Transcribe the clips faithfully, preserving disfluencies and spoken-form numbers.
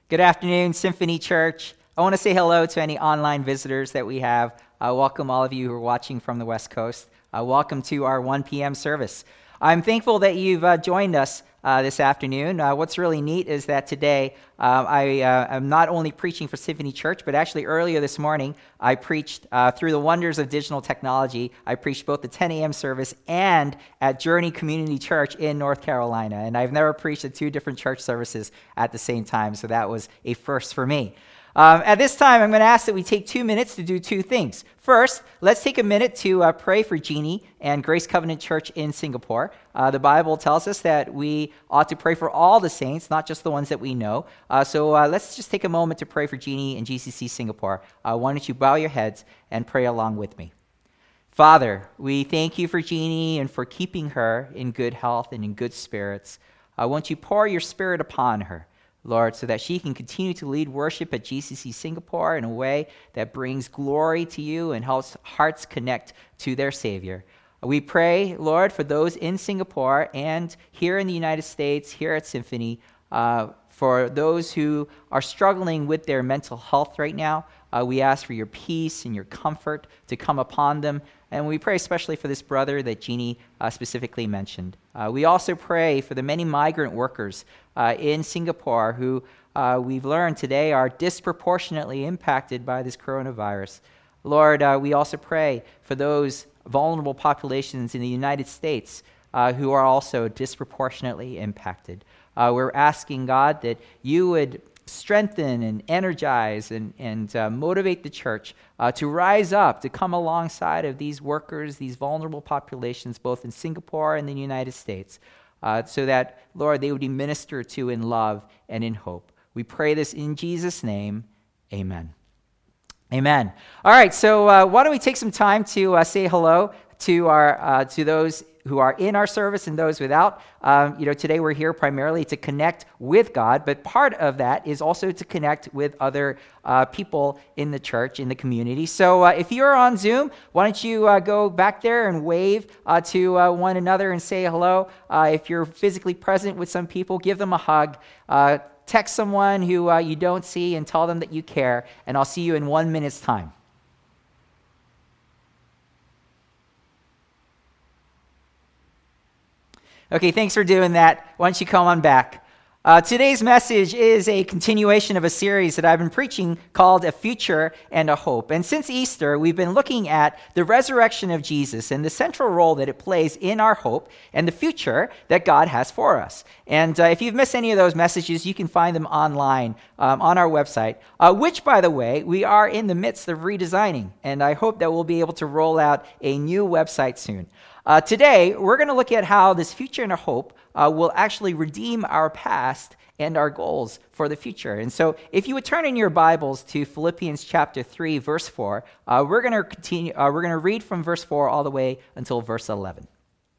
Good afternoon, Symphony Church. I want to say hello to any online visitors that we have. Uh, welcome all of you who are watching from the West Coast. Uh, welcome to our one p.m. service. I'm thankful that you've uh, joined us uh, this afternoon. Uh, what's really neat is that today uh, I uh, am not only preaching for Symphony Church, but actually earlier this morning I preached uh, through the wonders of digital technology. I preached both the ten a.m. service and at Journey Community Church in North Carolina. And I've never preached at two different church services at the same time, so that was a first for me. Um, at this time, I'm going to ask that we take two minutes to do two things. First, let's take a minute to uh, pray for Jeannie and Grace Covenant Church in Singapore. Uh, the Bible tells us that we ought to pray for all the saints, not just the ones that we know. Uh, so uh, let's just take a moment to pray for Jeannie and G C C Singapore. Uh, why don't you bow your heads and pray along with me. Father, we thank you for Jeannie and for keeping her in good health and in good spirits. Uh, won't you pour your spirit upon her, Lord, so that she can continue to lead worship at G C C Singapore in a way that brings glory to you and helps hearts connect to their Savior. We pray, Lord, for those in Singapore and here in the United States, here at Symphony, uh, for those who are struggling with their mental health right now. Uh, we ask for your peace and your comfort to come upon them. And we pray especially for this brother that Jeannie uh, specifically mentioned. Uh, we also pray for the many migrant workers uh, in Singapore who uh, we've learned today are disproportionately impacted by this coronavirus. Lord, uh, we also pray for those vulnerable populations in the United States uh, who are also disproportionately impacted. Uh, we're asking, God, that you would strengthen and energize and, and uh, motivate the church uh, to rise up, to come alongside of these workers, these vulnerable populations, both in Singapore and the United States, uh, so that, Lord, they would be ministered to in love and in hope. We pray this in Jesus' name. Amen. Amen. All right, so uh, why don't we take some time to uh, say hello to our uh, to those who are in our service and those without. Um, you know, today we're here primarily to connect with God, but part of that is also to connect with other uh, people in the church, in the community. So uh, if you're on Zoom, why don't you uh, go back there and wave uh, to uh, one another and say hello. Uh, if you're physically present with some people, give them a hug. Uh, text someone who uh, you don't see and tell them that you care, and I'll see you in one minute's time. Okay, thanks for doing that. Why don't you come on back? Uh, today's message is a continuation of a series that I've been preaching called A Future and a Hope. And since Easter, we've been looking at the resurrection of Jesus and the central role that it plays in our hope and the future that God has for us. And uh, if you've missed any of those messages, you can find them online um, on our website, uh, which, by the way, we are in the midst of redesigning. And I hope that we'll be able to roll out a new website soon. Uh, today, we're going to look at how this future and our hope uh, will actually redeem our past and our goals for the future. And so if you would turn in your Bibles to Philippians chapter three, verse four, uh, we're going to continue. Uh, we're going to read from verse four all the way until verse eleven.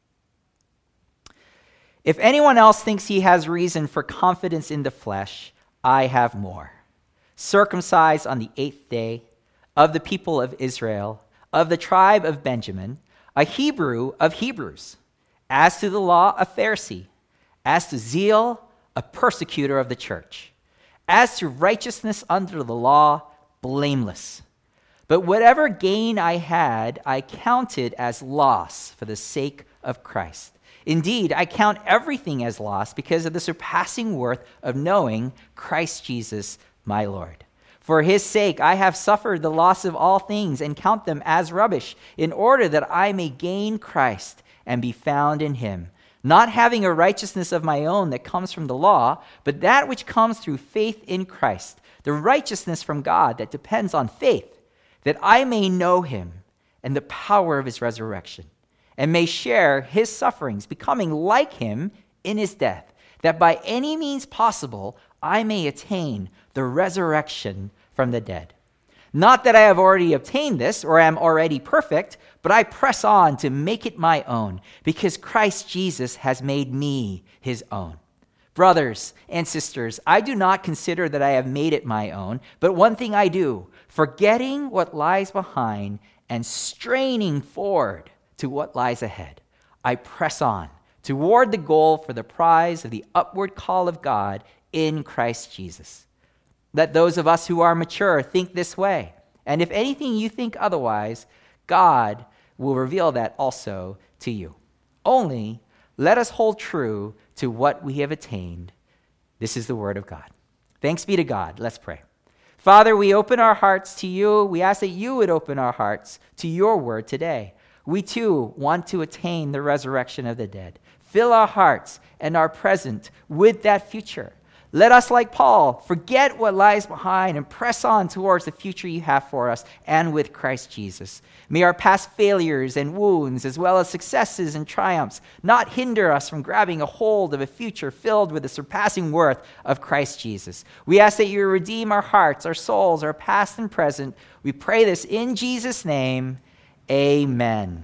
If anyone else thinks he has reason for confidence in the flesh, I have more. Circumcised on the eighth day, of the people of Israel, of the tribe of Benjamin, a Hebrew of Hebrews, as to the law, a Pharisee, as to zeal, a persecutor of the church, as to righteousness under the law, blameless. But whatever gain I had, I counted as loss for the sake of Christ. Indeed, I count everything as loss because of the surpassing worth of knowing Christ Jesus, my Lord. For his sake, I have suffered the loss of all things and count them as rubbish, in order that I may gain Christ and be found in him, not having a righteousness of my own that comes from the law, but that which comes through faith in Christ, the righteousness from God that depends on faith, that I may know him and the power of his resurrection, and may share his sufferings, becoming like him in his death, that by any means possible I may attain the resurrection from the dead. Not that I have already obtained this or am already perfect, but I press on to make it my own, because Christ Jesus has made me his own. Brothers and sisters, I do not consider that I have made it my own, but one thing I do, forgetting what lies behind and straining forward to what lies ahead, I press on toward the goal for the prize of the upward call of God in Christ Jesus. Let those of us who are mature think this way. And if anything you think otherwise, God will reveal that also to you. Only let us hold true to what we have attained. This is the word of God. Thanks be to God. Let's pray. Father, we open our hearts to you. We ask that you would open our hearts to your word today. We too want to attain the resurrection of the dead. Fill our hearts and our present with that future. Let us, like Paul, forget what lies behind and press on towards the future you have for us and with Christ Jesus. May our past failures and wounds, as well as successes and triumphs, not hinder us from grabbing a hold of a future filled with the surpassing worth of Christ Jesus. We ask that you redeem our hearts, our souls, our past and present. We pray this in Jesus' name. Amen.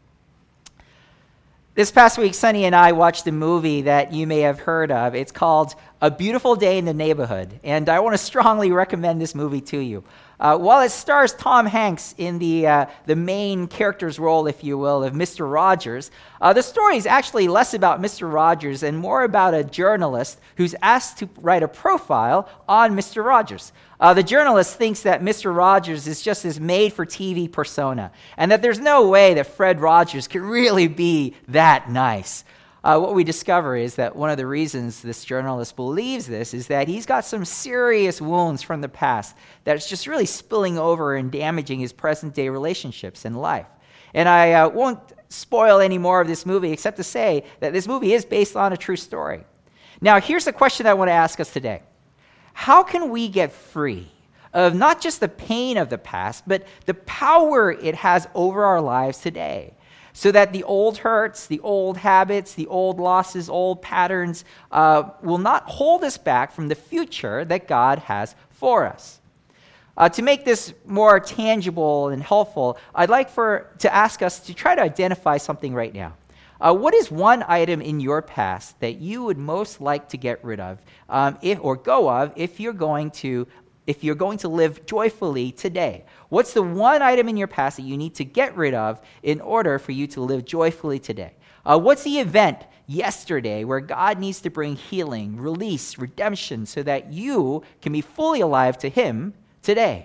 This past week, Sonny and I watched a movie that you may have heard of. It's called A Beautiful Day in the Neighborhood, and I want to strongly recommend this movie to you. Uh, while it stars Tom Hanks in the uh, the main character's role, if you will, of Mister Rogers, uh, the story is actually less about Mister Rogers and more about a journalist who's asked to write a profile on Mister Rogers. Uh, the journalist thinks that Mister Rogers is just this made-for-T V persona, and that there's no way that Fred Rogers could really be that nice. Uh, what we discover is that one of the reasons this journalist believes this is that he's got some serious wounds from the past that's just really spilling over and damaging his present-day relationships and life. And I uh, won't spoil any more of this movie except to say that this movie is based on a true story. Now, here's the question I want to ask us today. How can we get free of not just the pain of the past, but the power it has over our lives today, so that the old hurts, the old habits, the old losses, old patterns uh, will not hold us back from the future that God has for us? Uh, to make this more tangible and helpful, I'd like for to ask us to try to identify something right now. Uh, what is one item in your past that you would most like to get rid of, um, if, or go of, if you're going to if you're going to live joyfully today? What's the one item in your past that you need to get rid of in order for you to live joyfully today? Uh, what's the event yesterday where God needs to bring healing, release, redemption, so that you can be fully alive to Him today?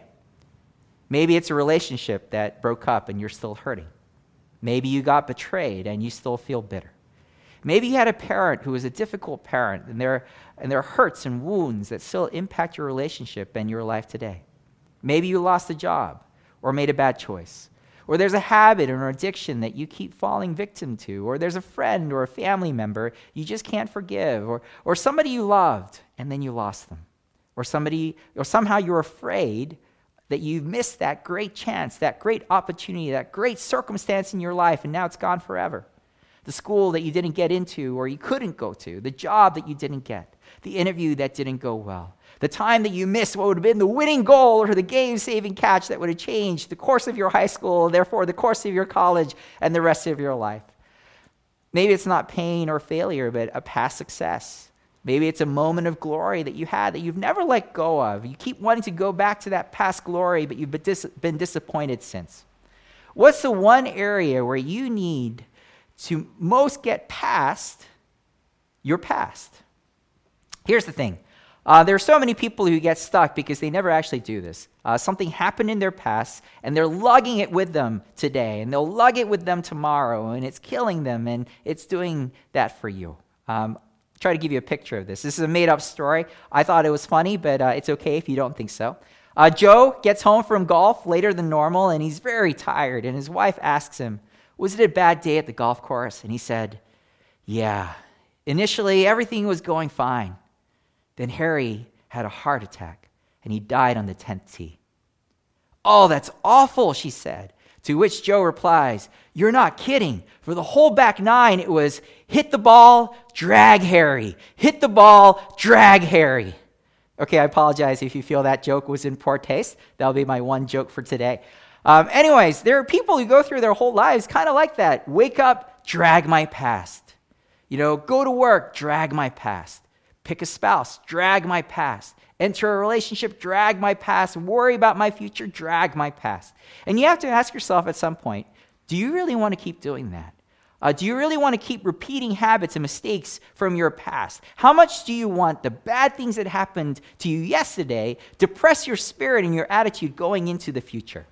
Maybe it's a relationship that broke up and you're still hurting. Maybe you got betrayed and you still feel bitter. Maybe you had a parent who was a difficult parent, and there, and there are hurts and wounds that still impact your relationship and your life today. Maybe you lost a job or made a bad choice. Or there's a habit or an addiction that you keep falling victim to. Or there's a friend or a family member you just can't forgive. Or, or somebody you loved and then you lost them. Or somebody, or somehow you're afraid that you've missed that great chance, that great opportunity, that great circumstance in your life, and now it's gone forever. The school that you didn't get into or you couldn't go to, the job that you didn't get, the interview that didn't go well, the time that you missed what would have been the winning goal or the game-saving catch that would have changed the course of your high school, therefore the course of your college and the rest of your life. Maybe it's not pain or failure, but a past success. Maybe it's a moment of glory that you had that you've never let go of. You keep wanting to go back to that past glory, but you've been, dis- been disappointed since. What's the one area where you need to most get past your past? Here's the thing. Uh, there are so many people who get stuck because they never actually do this. Uh, something happened in their past, and they're lugging it with them today, and they'll lug it with them tomorrow, and it's killing them, and it's doing that for you. Um, try to give you a picture of this. This is a made-up story. I thought it was funny, but uh, it's okay if you don't think so. Uh, Joe gets home from golf later than normal, and he's very tired, and his wife asks him, "Was it a bad day at the golf course?" And he said, "Yeah. Initially, everything was going fine. Then Harry had a heart attack, and he died on the tenth tee." "Oh, that's awful," she said. To which Joe replies, "You're not kidding. For the whole back nine, it was hit the ball, drag Harry. Hit the ball, drag Harry." Okay, I apologize if you feel that joke was in poor taste. That'll be my one joke for today. Um, anyways, there are people who go through their whole lives kind of like that. Wake up, drag my past. You know, go to work, drag my past. Pick a spouse, drag my past. Enter a relationship, drag my past. Worry about my future, drag my past. And you have to ask yourself at some point, do you really want to keep doing that? Uh, do you really want to keep repeating habits and mistakes from your past? How much do you want the bad things that happened to you yesterday depress your spirit and your attitude going into the future?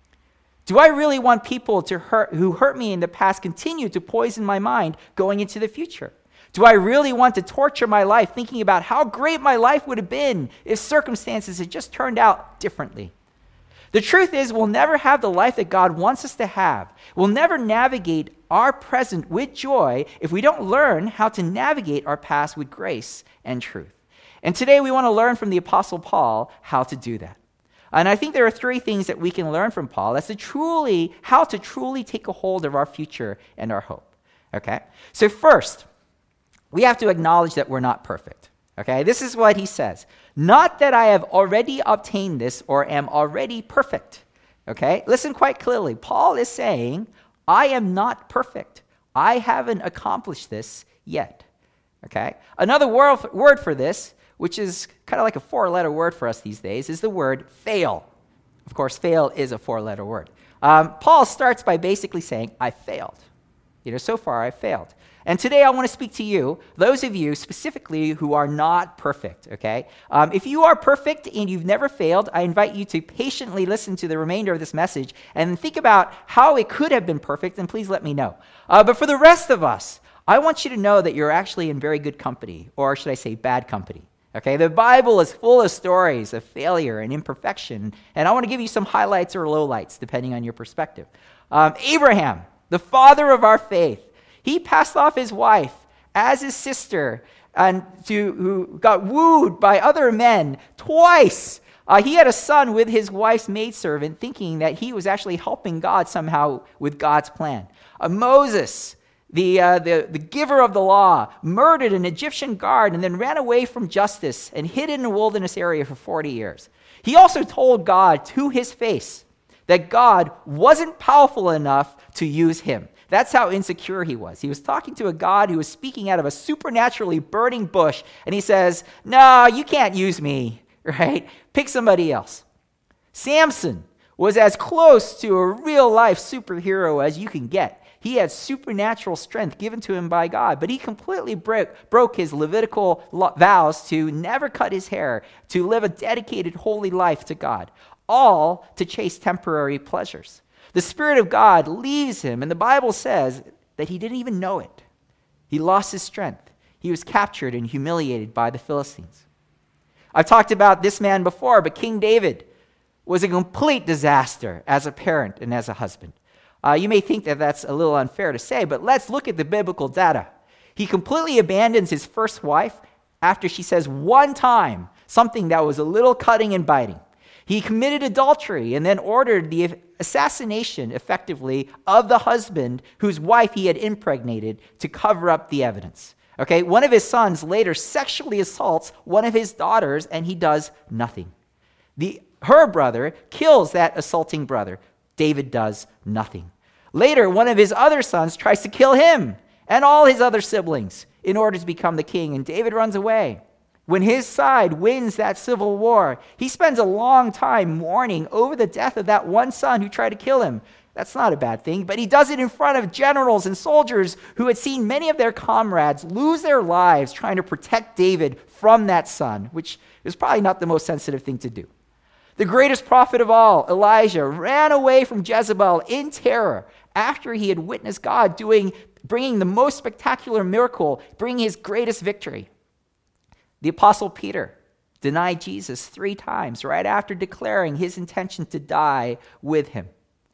Do I really want people to hurt, who hurt me in the past continue to poison my mind going into the future? Do I really want to torture my life thinking about how great my life would have been if circumstances had just turned out differently? The truth is, we'll never have the life that God wants us to have. We'll never navigate our present with joy if we don't learn how to navigate our past with grace and truth. And today we want to learn from the Apostle Paul how to do that. And I think there are three things that we can learn from Paul as to truly, how to truly take a hold of our future and our hope. Okay? So first, we have to acknowledge that we're not perfect. Okay? This is what he says. Not that I have already obtained this or am already perfect. Okay? Listen quite clearly. Paul is saying, I am not perfect. I haven't accomplished this yet. Okay? Another word word for this, which is kind of like a four-letter word for us these days, is the word fail. Of course, fail is a four-letter word. Um, Paul starts by basically saying, I failed. You know, so far I failed. And today I want to speak to you, those of you specifically who are not perfect, okay? Um, if you are perfect and you've never failed, I invite you to patiently listen to the remainder of this message and think about how it could have been perfect, and please let me know. Uh, but for the rest of us, I want you to know that you're actually in very good company, or should I say bad company. Okay, the Bible is full of stories of failure and imperfection, and I want to give you some highlights or lowlights depending on your perspective. Um, Abraham, the father of our faith, he passed off his wife as his sister, and to who got wooed by other men twice. Uh, he had a son with his wife's maidservant, thinking that he was actually helping God somehow with God's plan. Uh, Moses, The, uh, the, the giver of the law, murdered an Egyptian guard and then ran away from justice and hid in a wilderness area for forty years. He also told God to his face that God wasn't powerful enough to use him. That's how insecure he was. He was talking to a God who was speaking out of a supernaturally burning bush, and he says, no, you can't use me, right? Pick somebody else. Samson was as close to a real-life superhero as you can get. He had supernatural strength given to him by God, but he completely broke, broke his Levitical vows to never cut his hair, to live a dedicated, holy life to God, all to chase temporary pleasures. The Spirit of God leaves him, and the Bible says that he didn't even know it. He lost his strength. He was captured and humiliated by the Philistines. I've talked about this man before, but King David was a complete disaster as a parent and as a husband. Uh, you may think that that's a little unfair to say, but let's look at the biblical data. He completely abandons his first wife after she says one time something that was a little cutting and biting. He committed adultery and then ordered the assassination, effectively, of the husband whose wife he had impregnated to cover up the evidence. Okay, one of his sons later sexually assaults one of his daughters, and he does nothing. The, her brother kills that assaulting brother. David does nothing. Later, one of his other sons tries to kill him and all his other siblings in order to become the king, and David runs away. When his side wins that civil war, he spends a long time mourning over the death of that one son who tried to kill him. That's not a bad thing, but he does it in front of generals and soldiers who had seen many of their comrades lose their lives trying to protect David from that son, which is probably not the most sensitive thing to do. The greatest prophet of all, Elijah, ran away from Jezebel in terror after he had witnessed God doing, bringing the most spectacular miracle, bringing his greatest victory. The Apostle Peter denied Jesus three times right after declaring his intention to die with him.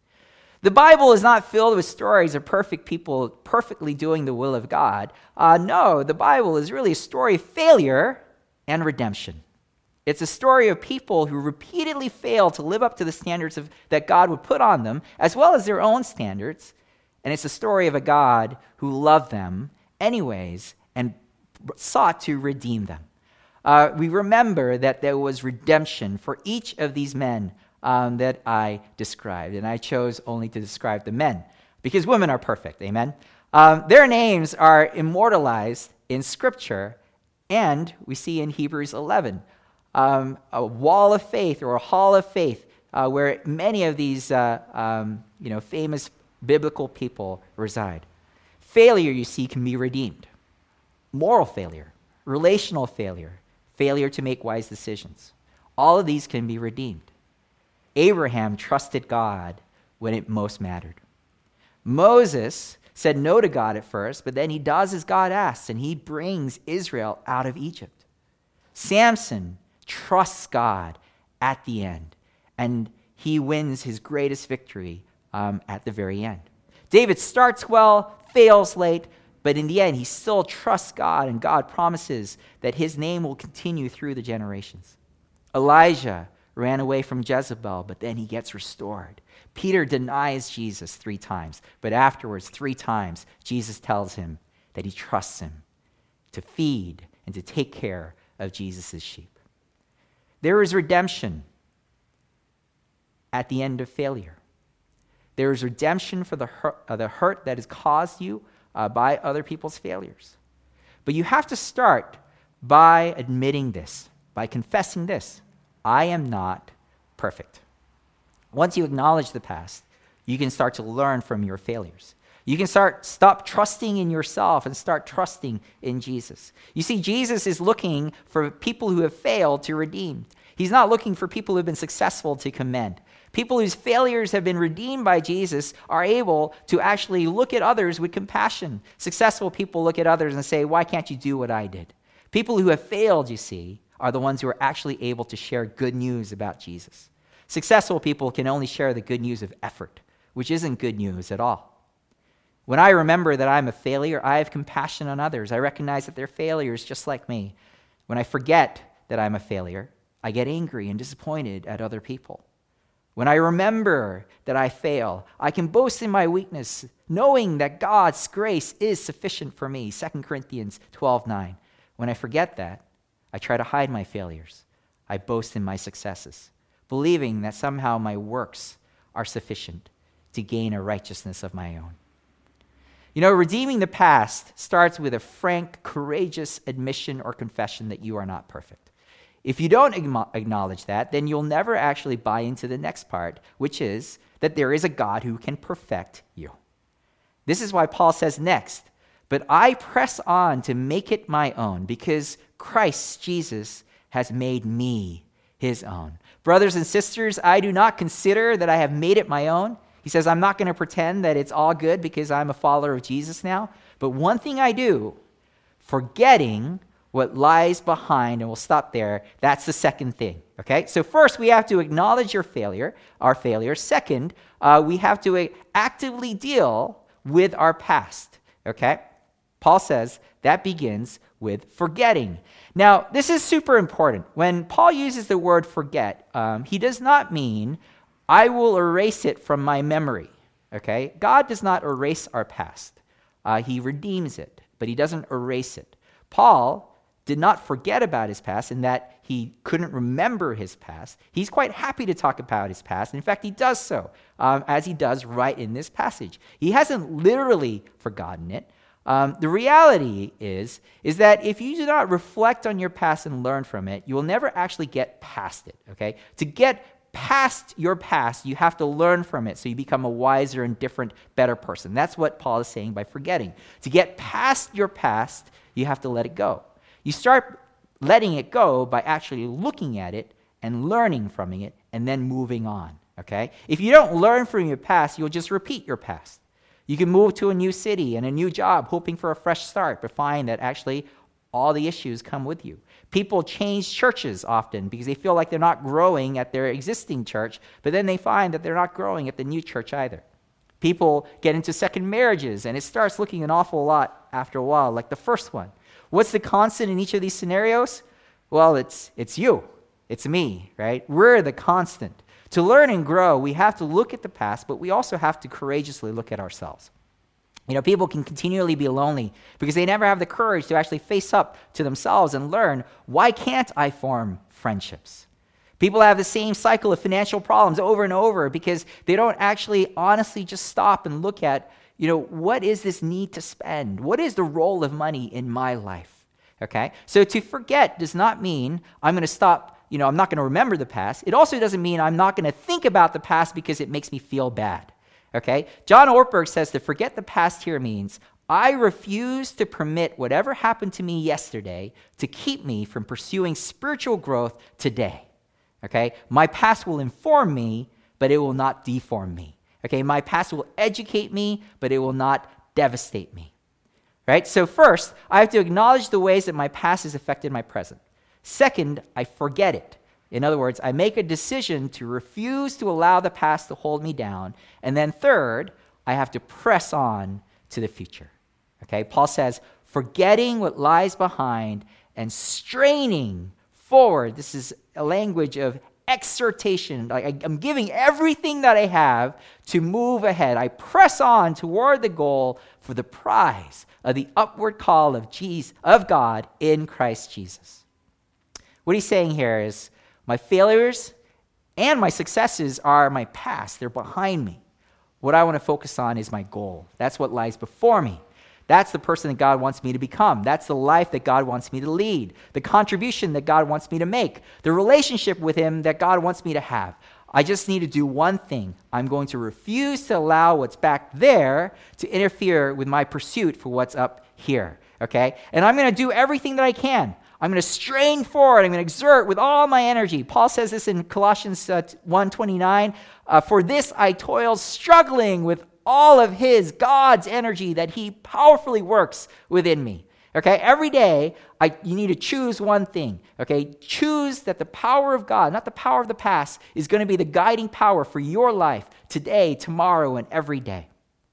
The Bible is not filled with stories of perfect people perfectly doing the will of God. Uh, no, the Bible is really a story of failure and redemption. It's a story of people who repeatedly fail to live up to the standards of, that God would put on them, as well as their own standards. And it's a story of a God who loved them anyways and sought to redeem them. Uh, we remember that there was redemption for each of these men um, that I described, and I chose only to describe the men, because women are perfect, amen? Um, their names are immortalized in Scripture, and we see in Hebrews eleven, um, a wall of faith or a hall of faith uh, where many of these uh, um, you know, famous biblical people reside. Failure, you see, can be redeemed. Moral failure, relational failure, failure to make wise decisions. All of these can be redeemed. Abraham trusted God when it most mattered. Moses said no to God at first, but then he does as God asks, and he brings Israel out of Egypt. Samson trusts God at the end, and he wins his greatest victory um, at the very end. David starts well, fails late, but in the end, he still trusts God, and God promises that his name will continue through the generations. Elijah ran away from Jezebel, but then he gets restored. Peter denies Jesus three times, but afterwards, three times, Jesus tells him that he trusts him to feed and to take care of Jesus' sheep. There is redemption at the end of failure. There is redemption for the hurt, uh, the hurt that is caused you uh, by other people's failures. But you have to start by admitting this, by confessing this. I am not perfect. Once you acknowledge the past, you can start to learn from your failures. You can start stop trusting in yourself and start trusting in Jesus. You see, Jesus is looking for people who have failed to redeem. He's not looking for people who have been successful to commend. People whose failures have been redeemed by Jesus are able to actually look at others with compassion. Successful people look at others and say, why can't you do what I did? People who have failed, you see, are the ones who are actually able to share good news about Jesus. Successful people can only share the good news of effort, which isn't good news at all. When I remember that I'm a failure, I have compassion on others. I recognize that they're failures just like me. When I forget that I'm a failure, I get angry and disappointed at other people. When I remember that I fail, I can boast in my weakness, knowing that God's grace is sufficient for me, Second Corinthians twelve nine. When I forget that, I try to hide my failures. I boast in my successes, believing that somehow my works are sufficient to gain a righteousness of my own. You know, redeeming the past starts with a frank, courageous admission or confession that you are not perfect. If you don't acknowledge that, then you'll never actually buy into the next part, which is that there is a God who can perfect you. This is why Paul says next, but I press on to make it my own because Christ Jesus has made me his own. Brothers and sisters, I do not consider that I have made it my own. He says, I'm not going to pretend that it's all good because I'm a follower of Jesus now. But one thing I do, forgetting what lies behind, and we'll stop there, that's the second thing, okay? So first, we have to acknowledge your failure, our failure. Second, uh, we have to actively deal with our past, okay? Paul says that begins with forgetting. Now, this is super important. When Paul uses the word forget, um, he does not mean I will erase it from my memory, okay? God does not erase our past. Uh, he redeems it, but he doesn't erase it. Paul did not forget about his past in that he couldn't remember his past. He's quite happy to talk about his past. In fact, he does so, um, as he does right in this passage. He hasn't literally forgotten it. Um, the reality is, is that if you do not reflect on your past and learn from it, you will never actually get past it, okay? To get past your past, you have to learn from it so you become a wiser and different, better person. That's what Paul is saying by forgetting. To get past your past, you have to let it go. You start letting it go by actually looking at it and learning from it and then moving on, okay? If you don't learn from your past, you'll just repeat your past. You can move to a new city and a new job hoping for a fresh start, but find that actually all the issues come with you. People change churches often because they feel like they're not growing at their existing church, but then they find that they're not growing at the new church either. People get into second marriages, and it starts looking an awful lot after a while like the first one. What's the constant in each of these scenarios? Well, it's it's you. It's me, right? We're the constant. To learn and grow, we have to look at the past, but we also have to courageously look at ourselves. You know, people can continually be lonely because they never have the courage to actually face up to themselves and learn, why can't I form friendships? People have the same cycle of financial problems over and over because they don't actually honestly just stop and look at, you know, what is this need to spend? What is the role of money in my life? Okay? So to forget does not mean I'm going to stop, you know, I'm not going to remember the past. It also doesn't mean I'm not going to think about the past because it makes me feel bad. Okay? John Ortberg says to forget the past here means I refuse to permit whatever happened to me yesterday to keep me from pursuing spiritual growth today. Okay? My past will inform me, but it will not deform me. Okay? My past will educate me, but it will not devastate me. Right? So first, I have to acknowledge the ways that my past has affected my present. Second, I forget it. In other words, I make a decision to refuse to allow the past to hold me down. And then third, I have to press on to the future. Okay? Paul says, forgetting what lies behind and straining forward. This is a language of exhortation. Like I'm giving everything that I have to move ahead. I press on toward the goal for the prize of the upward call of Jesus, of God in Christ Jesus. What he's saying here is, my failures and my successes are my past. They're behind me. What I want to focus on is my goal. That's what lies before me. That's the person that God wants me to become. That's the life that God wants me to lead. The contribution that God wants me to make. The relationship with him that God wants me to have. I just need to do one thing. I'm going to refuse to allow what's back there to interfere with my pursuit for what's up here. Okay? And I'm going to do everything that I can. I'm going to strain forward. I'm going to exert with all my energy. Paul says this in Colossians uh, one twenty-nine. Uh, For this I toil, struggling with all of his, God's energy that he powerfully works within me. Okay, every day I, you need to choose one thing. Okay, choose that the power of God, not the power of the past, is going to be the guiding power for your life today, tomorrow, and every day.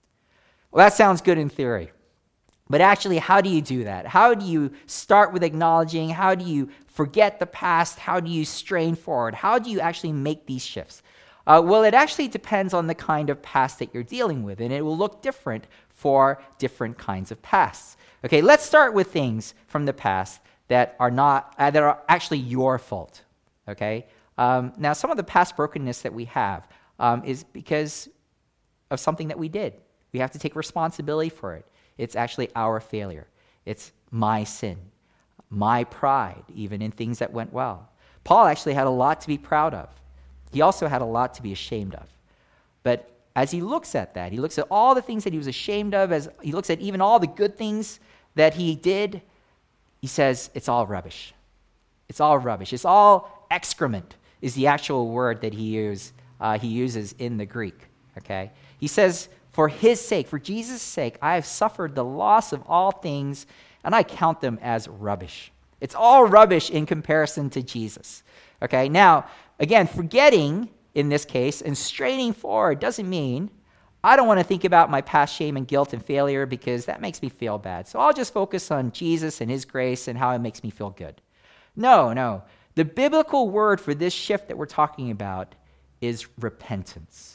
Well, that sounds good in theory. But actually, how do you do that? How do you start with acknowledging? How do you forget the past? How do you strain forward? How do you actually make these shifts? Uh, well, it actually depends on the kind of past that you're dealing with, and it will look different for different kinds of pasts. Okay, let's start with things from the past that are not uh, that are actually your fault. Okay, um, now some of the past brokenness that we have um, is because of something that we did. We have to take responsibility for it. It's actually our failure. It's my sin, my pride, even in things that went well. Paul actually had a lot to be proud of. He also had a lot to be ashamed of. But as he looks at that, he looks at all the things that he was ashamed of, as he looks at even all the good things that he did, he says, it's all rubbish. It's all rubbish. It's all excrement is the actual word that he, use, uh, he uses in the Greek. Okay? He says, for his sake, for Jesus' sake, I have suffered the loss of all things, and I count them as rubbish. It's all rubbish in comparison to Jesus. Okay, now, again, forgetting in this case and straining forward doesn't mean I don't want to think about my past shame and guilt and failure because that makes me feel bad. So I'll just focus on Jesus and his grace and how it makes me feel good. No, no. The biblical word for this shift that we're talking about is repentance.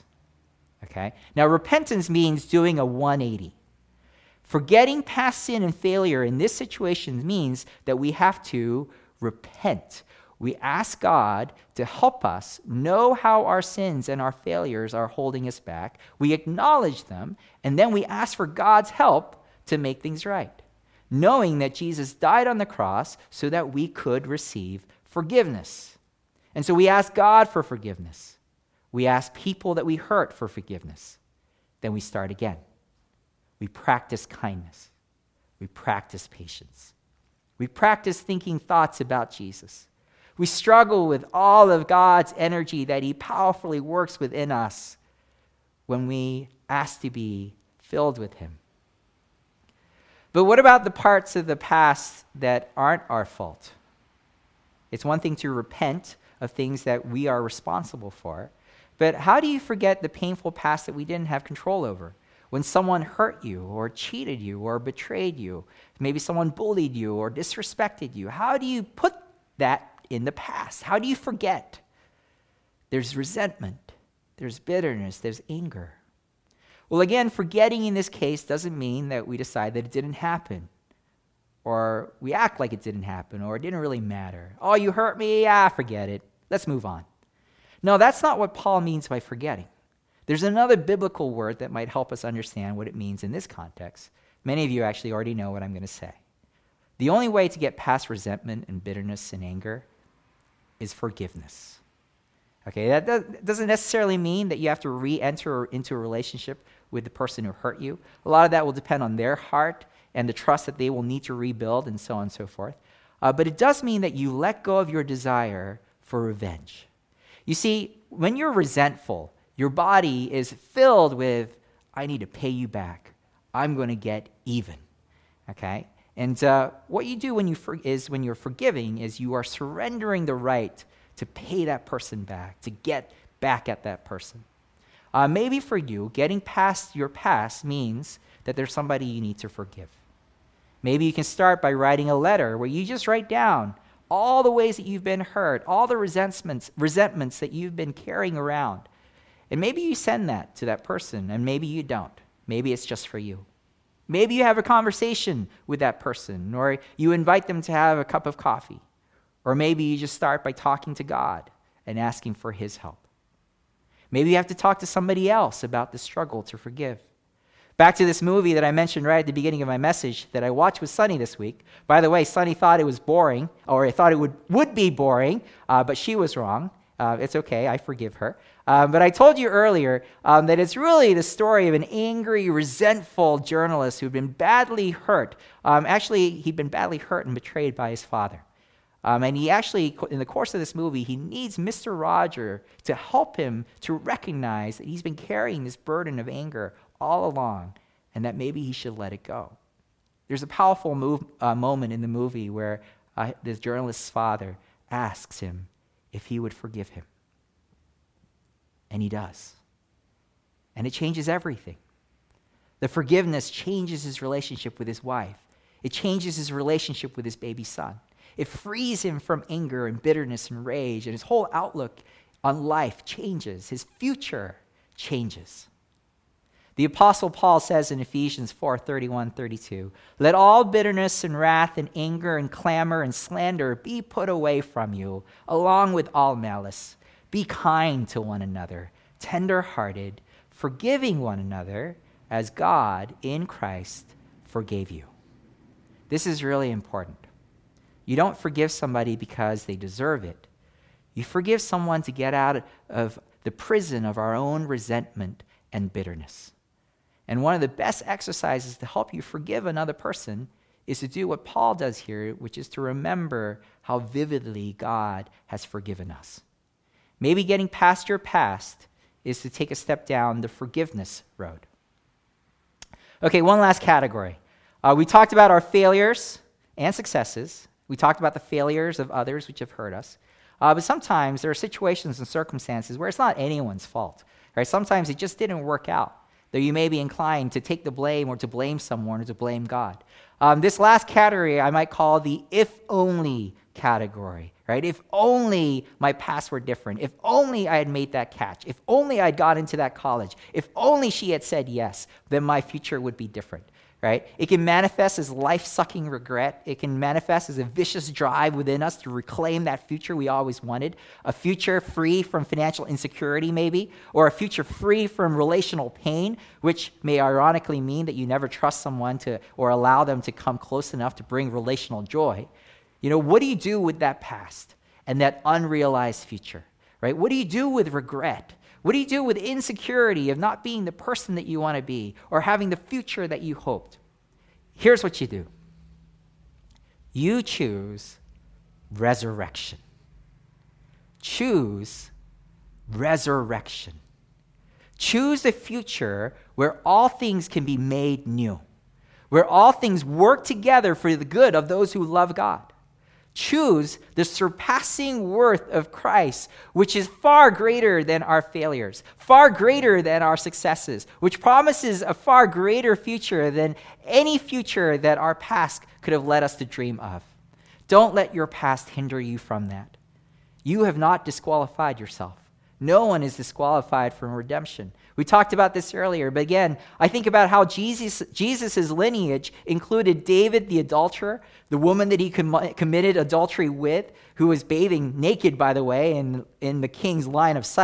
Okay? Now, repentance means doing a one eighty. Forgetting past sin and failure in this situation means that we have to repent. We ask God to help us know how our sins and our failures are holding us back. We acknowledge them, and then we ask for God's help to make things right, knowing that Jesus died on the cross so that we could receive forgiveness. And so we ask God for forgiveness. We ask people that we hurt for forgiveness. Then we start again. We practice kindness. We practice patience. We practice thinking thoughts about Jesus. We struggle with all of God's energy that he powerfully works within us when we ask to be filled with him. But what about the parts of the past that aren't our fault? It's one thing to repent of things that we are responsible for. But how do you forget the painful past that we didn't have control over? When someone hurt you or cheated you or betrayed you, maybe someone bullied you or disrespected you, how do you put that in the past? How do you forget? There's resentment, there's bitterness, there's anger. Well, again, forgetting in this case doesn't mean that we decide that it didn't happen, or we act like it didn't happen, or it didn't really matter. Oh, you hurt me? Ah, forget it. Let's move on. No, that's not what Paul means by forgetting. There's another biblical word that might help us understand what it means in this context. Many of you actually already know what I'm going to say. The only way to get past resentment and bitterness and anger is forgiveness. Okay, that doesn't necessarily mean that you have to re-enter into a relationship with the person who hurt you. A lot of that will depend on their heart and the trust that they will need to rebuild and so on and so forth. Uh, but it does mean that you let go of your desire for revenge. You see, when you're resentful, your body is filled with, I need to pay you back. I'm going to get even, okay? And uh, what you do when you for- is when you're forgiving is you are surrendering the right to pay that person back, to get back at that person. Uh, maybe for you, getting past your past means that there's somebody you need to forgive. Maybe you can start by writing a letter where you just write down all the ways that you've been hurt, all the resentments, resentments that you've been carrying around. And maybe you send that to that person, and maybe you don't. Maybe it's just for you. Maybe you have a conversation with that person, or you invite them to have a cup of coffee. Or maybe you just start by talking to God and asking for his help. Maybe you have to talk to somebody else about the struggle to forgive. Back to this movie that I mentioned right at the beginning of my message that I watched with Sunny this week. By the way, Sunny thought it was boring, or I thought it would, would be boring, uh, but she was wrong. Uh, it's okay, I forgive her. Um, but I told you earlier um, that it's really the story of an angry, resentful journalist who'd been badly hurt. Um, actually, he'd been badly hurt and betrayed by his father. Um, and he actually, in the course of this movie, he needs Mister Roger to help him to recognize that he's been carrying this burden of anger all along and that maybe he should let it go. There's a powerful move, uh, moment in the movie where uh, this journalist's father asks him if he would forgive him. And he does. And it changes everything. The forgiveness changes his relationship with his wife. It changes his relationship with his baby son. It frees him from anger and bitterness and rage, and his whole outlook on life changes. His future changes. The Apostle Paul says in Ephesians four, thirty-one, thirty-two, let all bitterness and wrath and anger and clamor and slander be put away from you, along with all malice. Be kind to one another, tender-hearted, forgiving one another, as God in Christ forgave you. This is really important. You don't forgive somebody because they deserve it. You forgive someone to get out of the prison of our own resentment and bitterness. And one of the best exercises to help you forgive another person is to do what Paul does here, which is to remember how vividly God has forgiven us. Maybe getting past your past is to take a step down the forgiveness road. Okay, one last category. Uh, we talked about our failures and successes. We talked about the failures of others which have hurt us. Uh, but sometimes there are situations and circumstances where it's not anyone's fault. Right? Sometimes it just didn't work out, though you may be inclined to take the blame or to blame someone or to blame God. Um, this last category I might call the if-only category. Right? If only my past were different. If only I had made that catch. If only I'd got into that college. If only she had said yes, then my future would be different. Right? It can manifest as life-sucking regret. It can manifest as a vicious drive within us to reclaim that future we always wanted, a future free from financial insecurity maybe, or a future free from relational pain, which may ironically mean that you never trust someone to or allow them to come close enough to bring relational joy. You know, what do you do with that past and that unrealized future? Right? What do you do with regret? What do you do with insecurity of not being the person that you want to be or having the future that you hoped? Here's what you do. You choose resurrection. Choose resurrection. Choose a future where all things can be made new, where all things work together for the good of those who love God. Choose the surpassing worth of Christ, which is far greater than our failures, far greater than our successes, which promises a far greater future than any future that our past could have led us to dream of. Don't let your past hinder you from that. You have not disqualified yourself. No one is disqualified from redemption. We talked about this earlier, but again, I think about how Jesus' Jesus's lineage included David the adulterer, the woman that he com- committed adultery with, who was bathing naked, by the way, in, in the king's line of sight,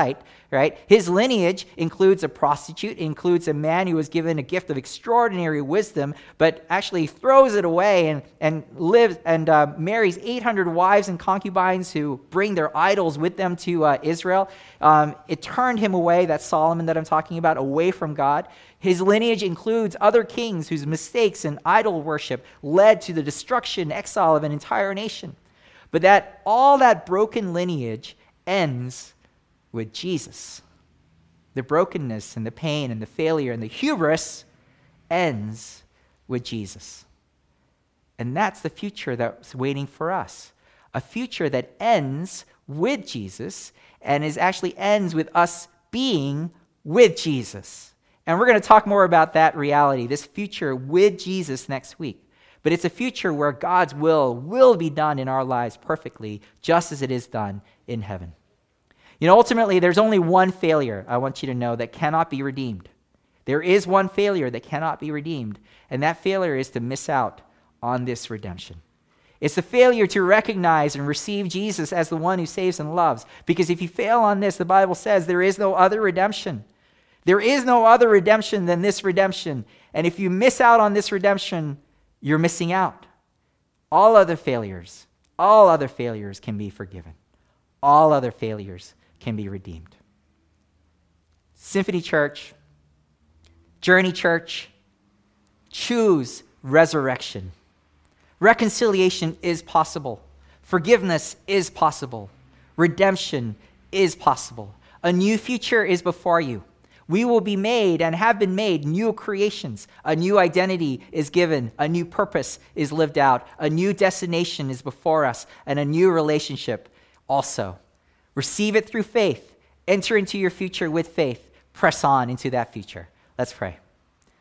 right? His lineage includes a prostitute, includes a man who was given a gift of extraordinary wisdom, but actually throws it away and, and lives and uh, marries eight hundred wives and concubines who bring their idols with them to uh, Israel. Um, it turned him away, that Solomon that I'm talking about, away from God. His lineage includes other kings whose mistakes and idol worship led to the destruction, exile of an entire nation. But that all that broken lineage ends with Jesus. The brokenness and the pain and the failure and the hubris ends with Jesus. And that's the future that's waiting for us. A future that ends with Jesus and is actually ends with us being with Jesus. And we're going to talk more about that reality, this future with Jesus next week. But it's a future where God's will will be done in our lives perfectly, just as it is done in heaven. You know, ultimately, there's only one failure, I want you to know, that cannot be redeemed. There is one failure that cannot be redeemed, and that failure is to miss out on this redemption. It's the failure to recognize and receive Jesus as the one who saves and loves. Because if you fail on this, the Bible says there is no other redemption. There is no other redemption than this redemption. And if you miss out on this redemption, you're missing out. All other failures, all other failures can be forgiven. All other failures can be redeemed. Symphony Church, Journey Church, choose resurrection. Reconciliation is possible. Forgiveness is possible. Redemption is possible. A new future is before you. We will be made and have been made new creations. A new identity is given. A new purpose is lived out. A new destination is before us, and a new relationship also. Receive it through faith. Enter into your future with faith. Press on into that future. Let's pray.